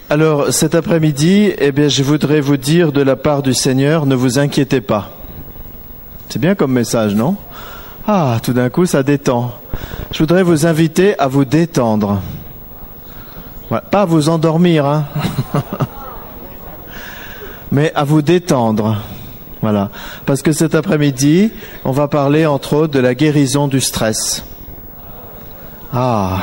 Alors, cet après-midi, je voudrais vous dire de la part du Seigneur, ne vous inquiétez pas. C'est bien comme message, non? Ah, tout d'un coup, ça détend. Je voudrais vous inviter à vous détendre. Voilà, pas à vous endormir, hein. Mais à vous détendre. Voilà. Parce que cet après-midi, on va parler, entre autres, de la guérison du stress. Ah.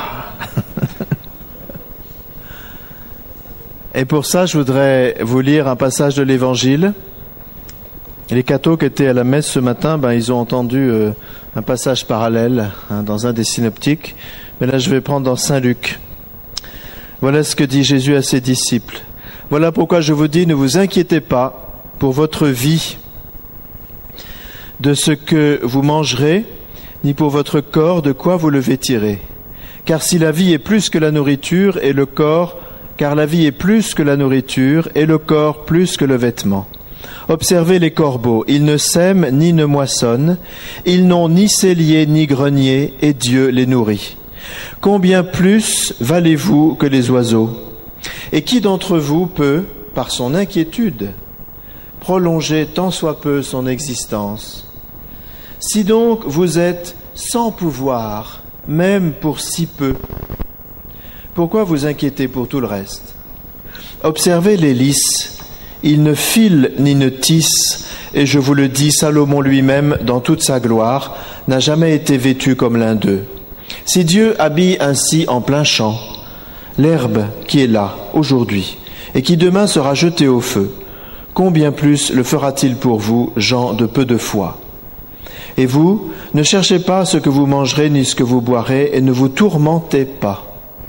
Et pour ça, je voudrais vous lire un passage de l'Évangile. Les cathos qui étaient à la messe ce matin, ils ont entendu un passage parallèle dans un des synoptiques. Mais là, je vais prendre dans Saint Luc. Voilà ce que dit Jésus à ses disciples. Voilà pourquoi je vous dis, ne vous inquiétez pas pour votre vie, de ce que vous mangerez, ni pour votre corps, de quoi vous le vêtirez. Car si la vie est plus que la nourriture et le corps, car la vie est plus que la nourriture et le corps plus que le vêtement. Observez les corbeaux, ils ne sèment ni ne moissonnent, ils n'ont ni cellier ni grenier, et Dieu les nourrit. Combien plus valez-vous que les oiseaux? Et qui d'entre vous peut, par son inquiétude, prolonger tant soit peu son existence? Si donc vous êtes sans pouvoir, même pour si peu, pourquoi vous inquiétez pour tout le reste? Observez les lys, ils ne filent ni ne tissent, et je vous le dis, Salomon lui-même, dans toute sa gloire, n'a jamais été vêtu comme l'un d'eux. Si Dieu habille ainsi en plein champ l'herbe qui est là, aujourd'hui, et qui demain sera jetée au feu, combien plus le fera-t-il pour vous, gens de peu de foi? Et vous, ne cherchez pas ce que vous mangerez ni ce que vous boirez, et ne vous tourmentez pas.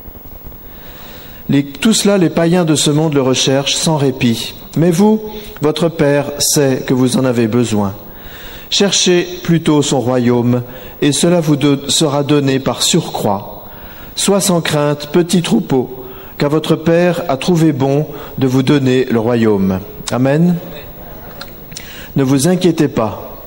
Tout cela, les païens de ce monde le recherchent sans répit. Mais vous, votre Père sait que vous en avez besoin. Cherchez plutôt son royaume, et cela vous sera donné par surcroît. Sois sans crainte, petit troupeau, car votre Père a trouvé bon de vous donner le royaume. Amen. Ne vous inquiétez pas.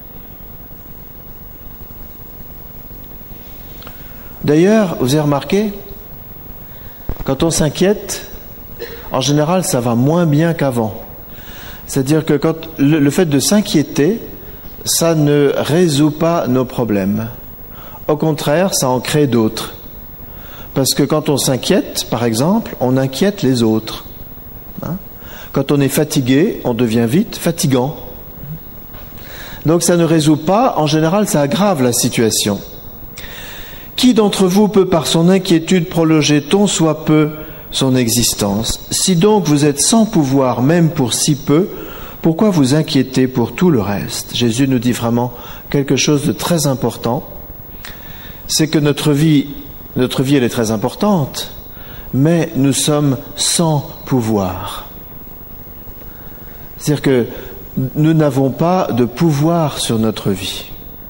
D'ailleurs, vous avez remarqué, quand on s'inquiète, en général, ça va moins bien qu'avant. C'est-à-dire que quand le fait de s'inquiéter, ça ne résout pas nos problèmes. Au contraire, ça en crée d'autres. Parce que quand on s'inquiète, par exemple, on inquiète les autres. Quand on est fatigué, on devient vite fatigant. Donc ça ne résout pas, en général, ça aggrave la situation. Qui d'entre vous peut par son inquiétude prolonger tant soit peu son existence? Si donc vous êtes sans pouvoir, même pour si peu, pourquoi vous inquiétez pour tout le reste? Jésus nous dit vraiment quelque chose de très important. C'est que notre vie, elle est très importante, mais nous sommes sans pouvoir. C'est-à-dire que nous n'avons pas de pouvoir sur notre vie.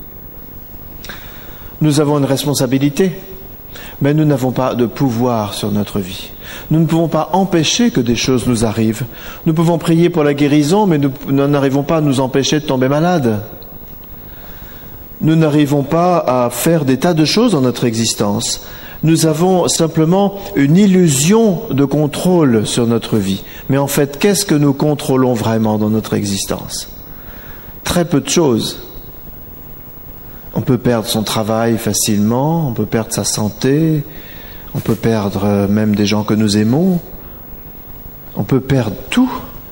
Nous avons une responsabilité, mais nous n'avons pas de pouvoir sur notre vie. Nous ne pouvons pas empêcher que des choses nous arrivent. Nous pouvons prier pour la guérison, mais nous n'arrivons pas à nous empêcher de tomber malade. Nous n'arrivons pas à faire des tas de choses dans notre existence. Nous avons simplement une illusion de contrôle sur notre vie. Mais en fait, qu'est-ce que nous contrôlons vraiment dans notre existence? Très peu de choses. On peut perdre son travail facilement, on peut perdre sa santé, on peut perdre même des gens que nous aimons, on peut perdre tout.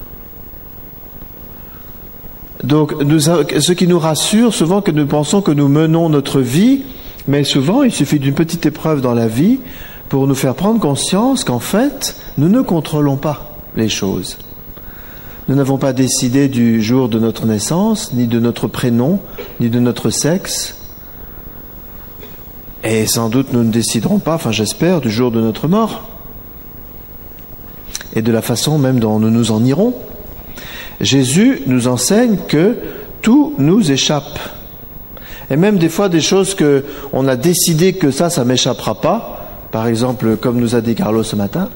Donc, ce qui nous rassure souvent, que nous pensons que nous menons notre vie, mais souvent il suffit d'une petite épreuve dans la vie pour nous faire prendre conscience qu'en fait, nous ne contrôlons pas les choses. Nous n'avons pas décidé du jour de notre naissance, ni de notre prénom, ni de notre sexe. Et sans doute nous ne déciderons pas, j'espère, du jour de notre mort. Et de la façon même dont nous nous en irons. Jésus nous enseigne que tout nous échappe. Et même des fois des choses que on a décidé que ça m'échappera pas. Par exemple, comme nous a dit Carlos ce matin.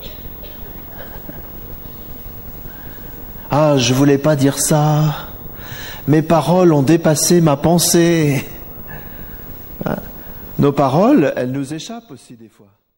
Ah, je voulais pas dire ça. Mes paroles ont dépassé ma pensée. Nos paroles, elles nous échappent aussi des fois.